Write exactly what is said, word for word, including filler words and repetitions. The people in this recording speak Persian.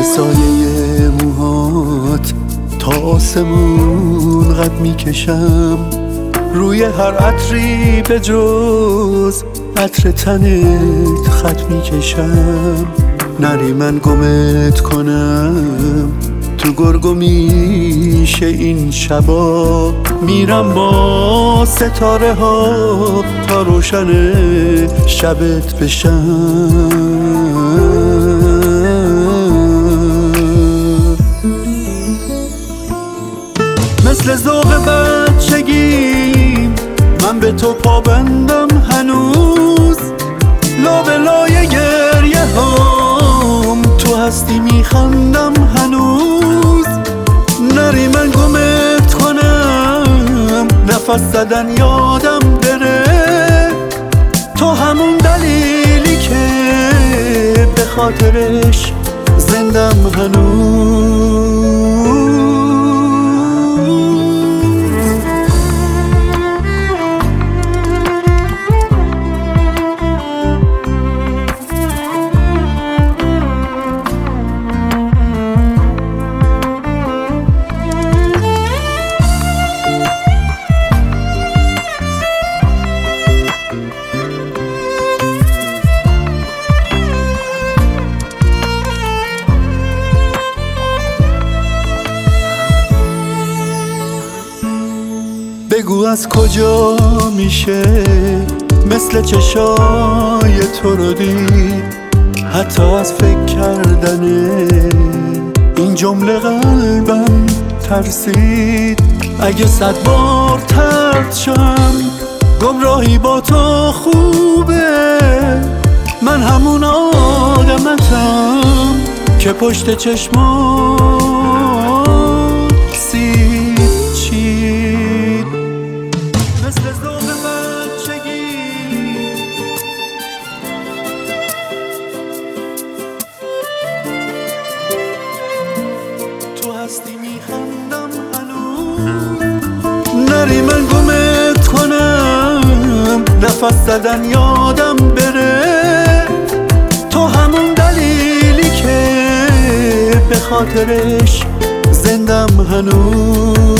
سایه موهات تا آسمون قد میکشم، روی هر عطری به جز عطر تنت خط میکشم. نری من گمت کنم تو گرگ و میشه این شبا، میرم با ستاره ها تا روشن شبت بشم. مثل ذوق بچگیم من به تو پابندم هنوز، لابلای گریه هام تو هستی میخندم هنوز. نری من گمت کنم نفس زدن یادم بره، تو همون دلیلی که به خاطرش زندم هنوز. بگو از کجا میشه مثل چشای تو رو دید، حتی از فکر کردن این جمله قلبم ترسید. اگه صد بار طرد شم گمراهی با تو خوبه، من همون آدمتم که پشت چشمان سید چید. مثل ذوق بچگی تو هستی میخندم هنوز. نری من گمت کنم نفس زدن یادم بره، تو همون دلیلی که به خاطرش زندم هنوز.